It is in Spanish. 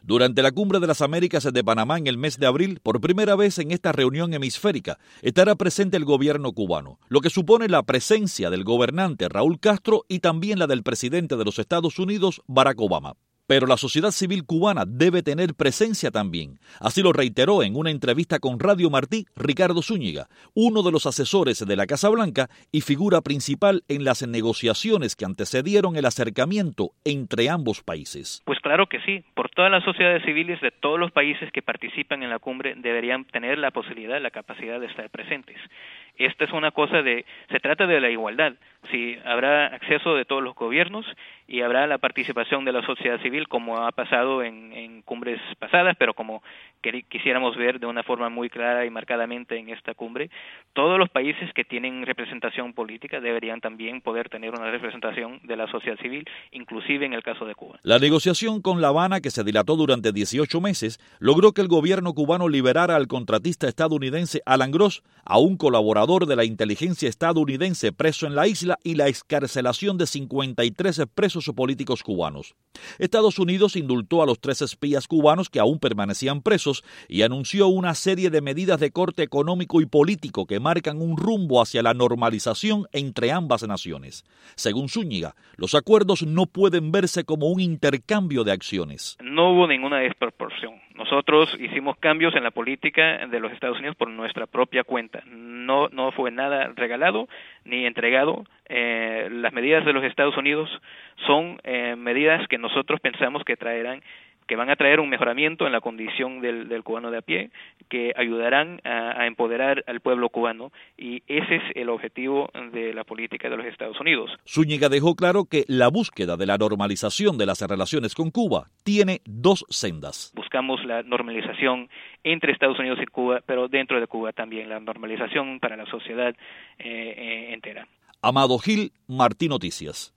Durante la Cumbre de las Américas de Panamá en el mes de abril, por primera vez en esta reunión hemisférica, estará presente el gobierno cubano, lo que supone la presencia del gobernante Raúl Castro y también la del presidente de los Estados Unidos, Barack Obama. Pero la sociedad civil cubana debe tener presencia también. Así lo reiteró en una entrevista con Radio Martí Ricardo Zúñiga, uno de los asesores de la Casa Blanca y figura principal en las negociaciones que antecedieron el acercamiento entre ambos países. Pues claro que sí. Por todas las sociedades civiles de todos los países que participan en la cumbre deberían tener la posibilidad, la capacidad de estar presentes. Esta es una cosa se trata de la igualdad. Si habrá acceso de todos los gobiernos y habrá la participación de la sociedad civil como ha pasado en cumbres pasadas, pero como quisiéramos ver de una forma muy clara y marcadamente en esta cumbre, todos los países que tienen representación política deberían también poder tener una representación de la sociedad civil, inclusive en el caso de Cuba. La negociación con La Habana, que se dilató durante 18 meses, logró que el gobierno cubano liberara al contratista estadounidense Alan Gross, a un colaborador de la inteligencia estadounidense preso en la isla, y la excarcelación de 53 presos políticos cubanos. Estados Unidos indultó a los 3 espías cubanos que aún permanecían presos y anunció una serie de medidas de corte económico y político que marcan un rumbo hacia la normalización entre ambas naciones. Según Zúñiga, los acuerdos no pueden verse como un intercambio de acciones. No hubo ninguna desproporción. Nosotros hicimos cambios en la política de los Estados Unidos por nuestra propia cuenta. No fue nada regalado ni entregado. Las medidas de los Estados Unidos son medidas que nosotros pensamos que van a traer un mejoramiento en la condición del cubano de a pie, que ayudarán a empoderar al pueblo cubano, y ese es el objetivo de la política de los Estados Unidos. Zúñiga dejó claro que la búsqueda de la normalización de las relaciones con Cuba tiene 2 sendas. Buscamos la normalización entre Estados Unidos y Cuba, pero dentro de Cuba también la normalización para la sociedad entera. Amado Gil, Martí Noticias.